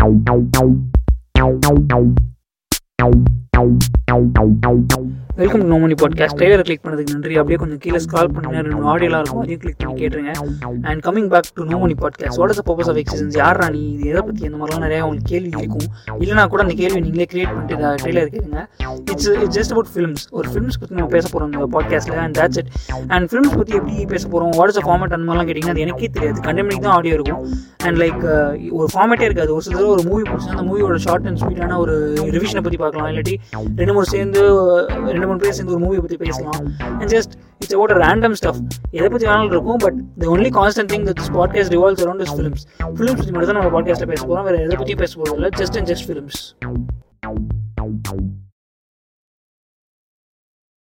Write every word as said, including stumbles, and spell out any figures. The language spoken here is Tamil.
Welcome to no money podcast. Trailer click பண்ணதுக்கு நன்றி. அப்படியே கொஞ்சம் கீழே ஸ்க்ரால் பண்ணி ரெண்டு ஆடியோலாம் இருக்கும், அதையும் கிளிக் பண்ணி கேட்டுருங்க. And coming back to no money podcast. What is the purpose of existence? யார் ராணி, இது எதை பற்றி அந்த மாதிரிலாம் நிறையா உங்களுக்கு கேள்வி இருக்கும். இல்லைனா கூட அந்த கேள்வி நீங்களே கிரியேட் பண்ணிட்டு இதை ட்ரெய்லர் கேளுங்க. It's it's just about films. ஒரு ஃபிலிம்ஸ் பற்றி நம்ம பேச போகிறோம் இந்த பாட்காஸ்ட்டில். And that's it. And films பற்றி எப்படி பேச போகிறோம், வாட் இஸ் த ஃபார்மேட் அந்த மாதிரிலாம் கேட்டிங்கன்னா அது எனக்கே தெரியாது. கண்டெமினிக் தான் ஆடியோ இருக்கும். அண்ட் லைக் ஒரு ஃபார்மேட்டே இருக்காது. ஒரு சில ஒரு மூவி பிடிச்சா அந்த மூவியோட ஷார்ட் அண்ட் ஸ்வீட்டான ஒரு ரிவிஷனை பற்றி பார்க்கலாம். இல்லாட்டி ரெண்டு மூணு சேர்ந்து ரெண்டு மூணு பேர் சேர்ந்து ஒரு மூவியை பற்றி பேசலாம். And just it's about a random stuff. எதை பற்றி வேணாலும் இருக்கும். But the only constant thing that this podcast revolves around is films. Films பற்றி மட்டும் தான் நம்ம பாட்காஸ்ட்டில் பேச போகிறோம். வேறு எதை பற்றி பேச போகிறது இல்லை. Just and just films.